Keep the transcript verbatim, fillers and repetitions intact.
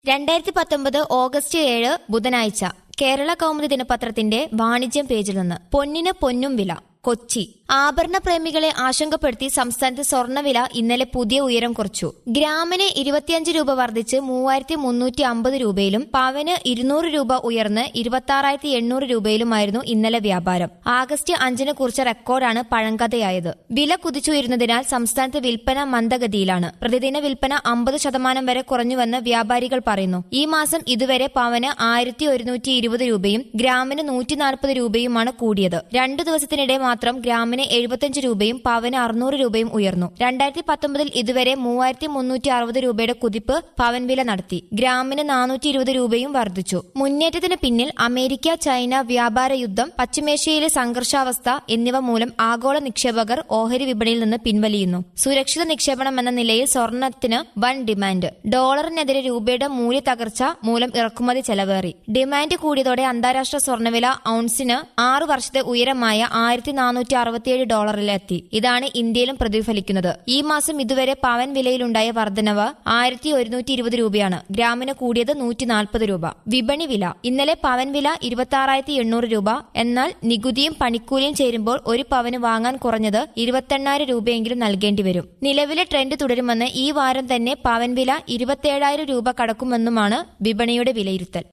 രണ്ടായിരത്തി പത്തൊമ്പത് ഓഗസ്റ്റ് ഏഴ് ബുധനാഴ്ച കേരള കൗമുദി ദിനപത്രത്തിന്റെ വാണിജ്യം പേജിൽ നിന്ന് പൊന്നിന് പൊന്നും വില കൊച്ചി ആഭരണ പ്രേമികളെ ആശങ്കപ്പെടുത്തി സംസ്ഥാനത്ത് സ്വർണ്ണവില ഇന്നലെ പുതിയ ഉയരം കുറിച്ചു. ഗ്രാമിന് ഇരുപത്തിയഞ്ച് രൂപ വർദ്ധിച്ച് മൂവായിരത്തി മുന്നൂറ്റി അമ്പത് രൂപയിലും പവന് ഇരുന്നൂറ് രൂപ ഉയർന്ന് ഇരുപത്തി ആറായിരത്തി എണ്ണൂറ് രൂപയിലുമായിരുന്നു ഇന്നലെ വ്യാപാരം. ആഗസ്റ്റ് അഞ്ചിന് കുറിച്ച റെക്കോർഡാണ് പഴങ്കഥയായത്. വില കുതിച്ചുയരുന്നതിനാൽ സംസ്ഥാനത്ത് വിൽപ്പന മന്ദഗതിയിലാണ്. പ്രതിദിന വിൽപ്പന അമ്പത് ശതമാനം വരെ കുറഞ്ഞുവെന്ന് വ്യാപാരികൾ പറയുന്നു. ഈ മാസം ഇതുവരെ പവന് ആയിരത്തി ഒരുന്നൂറ്റി ഇരുപത് രൂപയും ഗ്രാമിന് നൂറ്റി നാൽപ്പത് രൂപയുമാണ് കൂടിയത്. രണ്ടു ദിവസത്തിനിടെ മാത്രം ഗ്രാമിന് എഴുപത്തിയഞ്ച് രൂപയും പവന് അറുന്നൂറ് രൂപയും ഉയർന്നു. രണ്ടായിരത്തി പത്തൊമ്പതിൽ ഇതുവരെ മൂവായിരത്തി മുന്നൂറ്റി അറുപത് രൂപയുടെ കുതിപ്പ് പവൻ വില നടത്തി. ഗ്രാമിന് നാനൂറ്റി ഇരുപത് രൂപയും വർദ്ധിച്ചു. മുന്നേറ്റത്തിന് പിന്നിൽ അമേരിക്ക ചൈന വ്യാപാര യുദ്ധം, പശ്ചിമേഷ്യയിലെ സംഘർഷാവസ്ഥ എന്നിവ മൂലം ആഗോള നിക്ഷേപകർ ഓഹരി വിപണിയിൽ നിന്ന് പിൻവലിയുന്നു. സുരക്ഷിത നിക്ഷേപണം എന്ന നിലയിൽ സ്വർണത്തിന് വൻ ഡിമാൻഡ്. ഡോളറിനെതിരെ രൂപയുടെ മൂല്യ തകർച്ച മൂലം ഇറക്കുമതി ചെലവേറി. ഡിമാൻഡ് കൂടിയതോടെ അന്താരാഷ്ട്ര സ്വർണ്ണവില ഔൺസിന് ആറു വർഷത്തെ ഉയരമായ ആയിരത്തി നാനൂറ്റി അറുപത്തിയേഴ് ഡോളറിലെത്തി. ഇതാണ് ഇന്ത്യയിലും പ്രതിഫലിക്കുന്നത്. ഈ മാസം ഇതുവരെ പവൻ വിലയിലുണ്ടായ വർധനവ് ആയിരത്തി ഒരുന്നൂറ്റി ഇരുപത് രൂപയാണ്. ഗ്രാമിന് കൂടിയത് നൂറ്റി നാൽപ്പത് രൂപ. വിപണി വില ഇന്നലെ പവൻ വില ഇരുപത്തി ആറായിരത്തി എണ്ണൂറ് രൂപ. എന്നാൽ നികുതിയും പണിക്കൂലിയും ചേരുമ്പോൾ ഒരു പവന് വാങ്ങാൻ കുറഞ്ഞത് ഇരുപത്തെണ്ണായിരം രൂപയെങ്കിലും നൽകേണ്ടി വരും. നിലവിലെ ട്രെൻഡ് തുടരുമെന്ന് ഈ വാരം തന്നെ പവൻ വില ഇരുപത്തിയേഴായിരം രൂപ കടക്കുമെന്നുമാണ് വിപണിയുടെ വിലയിരുത്തൽ.